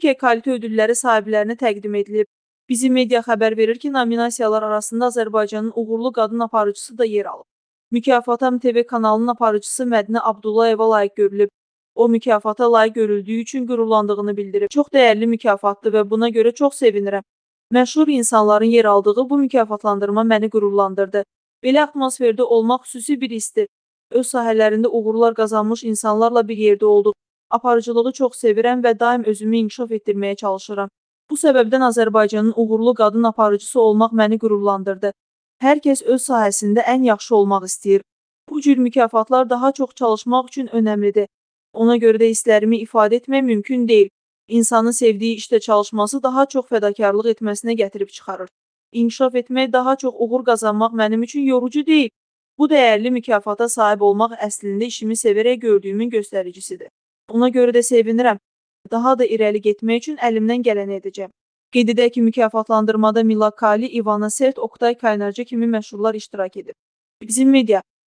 Türkiyə kalite ödülləri sahiblərinə təqdim edilib. Bizim media xəbər verir ki, nominasiyalar arasında Azərbaycanın uğurlu qadın aparıcısı da yer alıb. Mükafata MTV kanalının aparıcısı Mədinə Abdullayeva layiq görülüb. O, mükafata layiq görüldüyü üçün qürurlandığını bildirib. Çox dəyərli mükafatdır və buna görə çox sevinirəm. Məşhur insanların yer aldığı bu mükafatlandırma məni qürurlandırdı. Belə atmosferdə olmaq xüsusi bir hissdir. Öz sahələrində uğurlar qazanmış insanlarla bir yerdə olduq. Aparıcılığı çox sevirəm və daim özümü inkişaf etdirməyə çalışıram. Bu səbəbdən Azərbaycanın uğurlu qadın aparıcısı olmaq məni qürurlandırdı. Hər kəs öz sahəsində ən yaxşı olmaq istəyir. Bu cür mükafatlar daha çox çalışmaq üçün önəmlidir. Ona görə də hisslərimi ifadə etmək mümkün deyil. İnsanın sevdiyi işdə çalışması daha çox fədakarlıq etməsinə gətirib çıxarır. İnkişaf etmək, daha çox uğur qazanmaq mənim üçün yorucu deyil. Bu dəyərli mükafata sahib olmaq əslində işimi sevərək gördüyümün göstəricisidir. Ona görə də sevinirəm. Daha da irəli getmək üçün əlimdən gələni edəcəm. Qeyd edək ki, mükafatlandırmada Mila Kali, İvana Sert, Oktay Kaynarca kimi məşhurlar iştirak edib. Bizim media